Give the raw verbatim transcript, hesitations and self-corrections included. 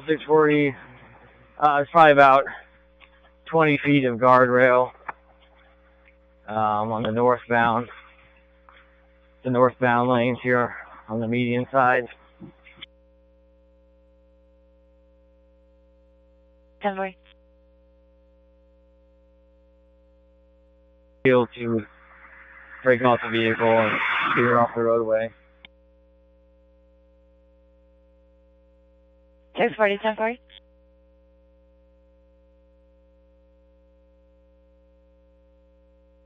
Hill six forty. Uh, it's probably about twenty feet of guardrail um, on the northbound, the northbound lanes here on the median side. ten forty. Able to break off the vehicle and clear off the roadway. six forty, ten forty.